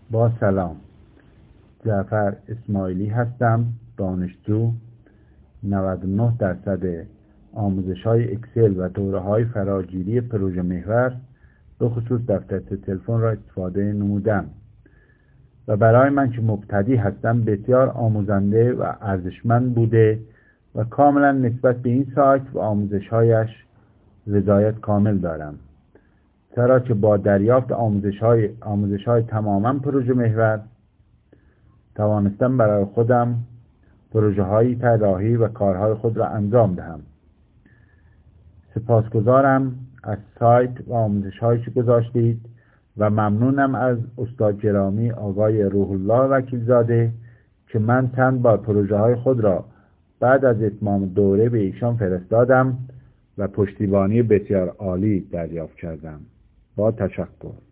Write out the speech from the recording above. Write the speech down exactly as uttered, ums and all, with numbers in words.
با سلام، جعفر اسماعیلی هستم. دانشجو نود و نه درصد آموزش‌های اکسل و دوره‌های فراگیری پروژه محور به خصوص دفتر تلفن را استفاده نمودم و برای من که مبتدی هستم بسیار آموزنده و ارزشمند بوده و کاملا نسبت به این سایت و آموزش‌هایش رضایت کامل دارم، چرا که با دریافت آموزش‌های آموزش‌های تماماً پروژه محور توانستم برای خودم پروژه‌هایی طراحی و کارهای خود را انجام دهم. سپاسگزارم از سایت و آموزش‌هایی که گذاشتید و ممنونم از استاد گرامی آقای روح الله وکیلزاده که من چند بار پروژه‌های خود را بعد از اتمام دوره به ایشان فرستادم و پشتیبانی بسیار عالی دریافت کردم. با تشکر.